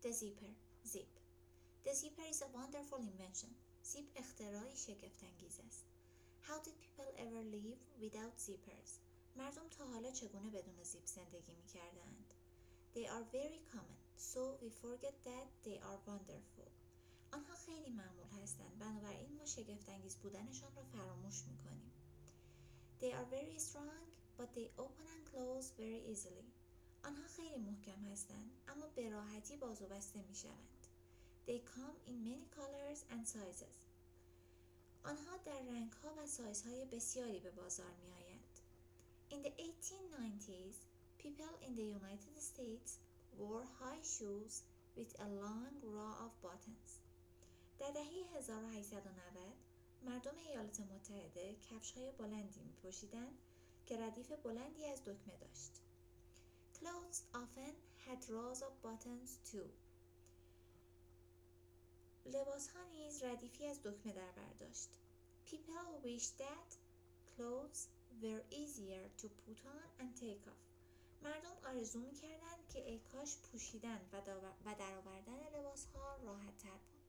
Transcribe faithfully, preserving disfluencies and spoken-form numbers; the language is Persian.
The zipper. Zip. The zipper is a wonderful invention. زیپ اختراعی شگفت‌انگیز است. How did people ever live without zippers? مردم تا حالا چگونه بدون زیپ زندگی می‌کردند؟ They are very common, so we forget that they are wonderful. آنها خیلی معمول هستند، بنابراین ما شگفت‌انگیز بودنشان را فراموش می‌کنیم. They are very strong, but they open and close very easily. آنها خیلی محکم هستند، اما به راحتی باز و بسته می‌شوند. They come in many colors and sizes. آنها در رنگ‌ها و سایزهای بسیاری به بازار می‌آیند. In the eighteen nineties, people in the United States wore high shoes with a long row of buttons. در دهه هزار و هشتصد و نود مردم ایالات متحده کفش‌های بلندی می‌پوشیدند که ردیف بلندی از دکمه داشت. Clothes often had rows of buttons too. لباس‌ها نیز ردیفی از دکمه در بر داشت. People wished that clothes were easier to put on and take off. مردم آرزو می‌کردند که ای کاش پوشیدن و درآوردن لباس‌ها راحت‌تر بود.